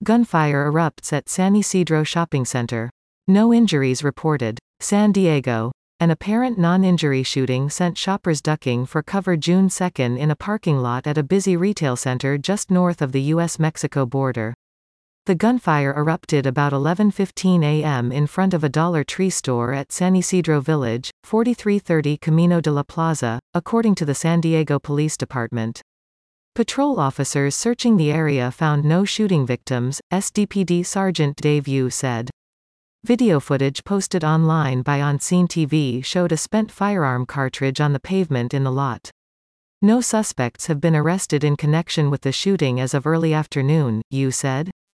gunfire erupts at San Isidro Shopping Center. No injuries reported. San Diego. An apparent non-injury shooting sent shoppers ducking for cover June 2 in a parking lot at a busy retail center just north of the U.S.-Mexico border. The gunfire erupted about 11:15 a.m. in front of a Dollar Tree store at San Isidro Village, 4330 Camino de la Plaza, according to the San Diego Police Department. Patrol officers searching the area found no shooting victims, SDPD Sergeant Dave Yu said. Video footage posted online by On Scene TV showed a spent firearm cartridge on the pavement in the lot. No suspects have been arrested in connection with the shooting as of early afternoon, Yu said.